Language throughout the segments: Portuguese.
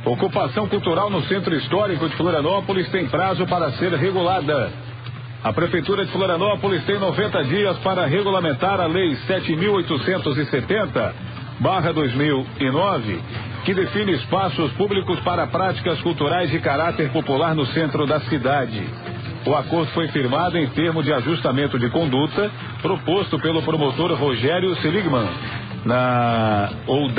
Ocupação cultural no Centro Histórico de Florianópolis tem prazo para ser regulada. A Prefeitura de Florianópolis tem 90 dias para regulamentar a Lei 7.870/2009, que define espaços públicos para práticas culturais de caráter popular no centro da cidade. O acordo foi firmado em termo de ajustamento de conduta proposto pelo promotor Rogério Seligman, da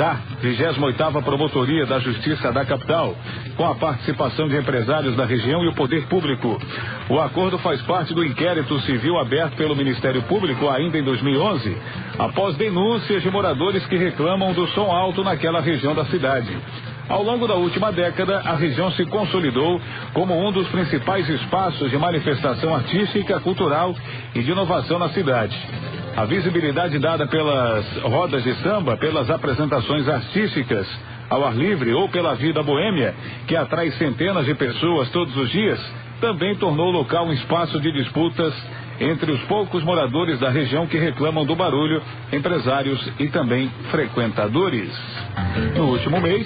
28ª Promotoria da Justiça da Capital, com a participação de empresários da região e o poder público. O acordo faz parte do inquérito civil aberto pelo Ministério Público ainda em 2011, após denúncias de moradores que reclamam do som alto naquela região da cidade. Ao longo da última década, a região se consolidou como um dos principais espaços de manifestação artística, cultural e de inovação na cidade. A visibilidade dada pelas rodas de samba, pelas apresentações artísticas ao ar livre ou pela vida boêmia, que atrai centenas de pessoas todos os dias, também tornou o local um espaço de disputas entre os poucos moradores da região que reclamam do barulho, empresários e também frequentadores. No último mês,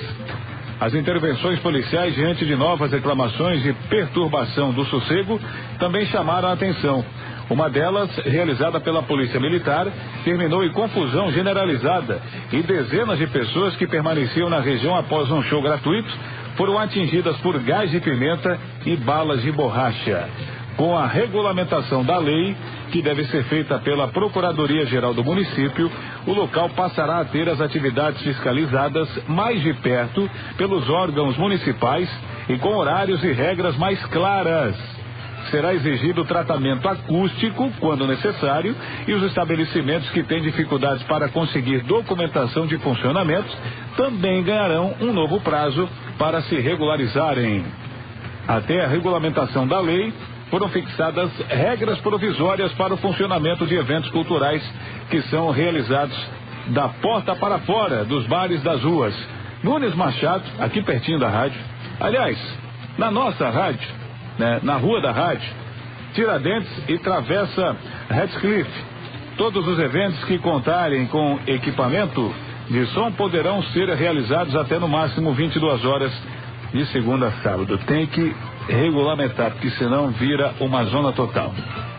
as intervenções policiais diante de novas reclamações de perturbação do sossego também chamaram a atenção. Uma delas, realizada pela Polícia Militar, terminou em confusão generalizada e dezenas de pessoas que permaneciam na região após um show gratuito foram atingidas por gás de pimenta e balas de borracha. Com a regulamentação da lei, que deve ser feita pela Procuradoria-Geral do município, o local passará a ter as atividades fiscalizadas mais de perto pelos órgãos municipais e com horários e regras mais claras. Será exigido tratamento acústico, quando necessário, e os estabelecimentos que têm dificuldades para conseguir documentação de funcionamento também ganharão um novo prazo para se regularizarem. Até a regulamentação da lei, foram fixadas regras provisórias para o funcionamento de eventos culturais que são realizados da porta para fora dos bares das ruas. Nunes Machado, aqui pertinho da rádio. Aliás, na nossa rádio, né, na Rua da Rádio, Tiradentes e Travessa Redcliffe. Todos os eventos que contarem com equipamento de som poderão ser realizados até no máximo 22 horas de segunda a sábado. Tem que regulamentar, porque senão vira uma zona total.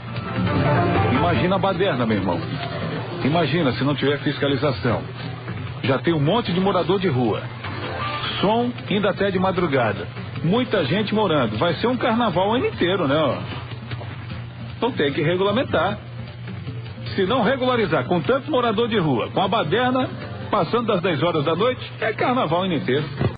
Imagina a baderna, meu irmão. Imagina se não tiver fiscalização. Já tem um monte de morador de rua. Som ainda até de madrugada. Muita gente morando. Vai ser um carnaval o ano inteiro, né? Então tem que regulamentar. Se não regularizar com tanto morador de rua, com a baderna passando das 10 horas da noite, é carnaval o ano inteiro.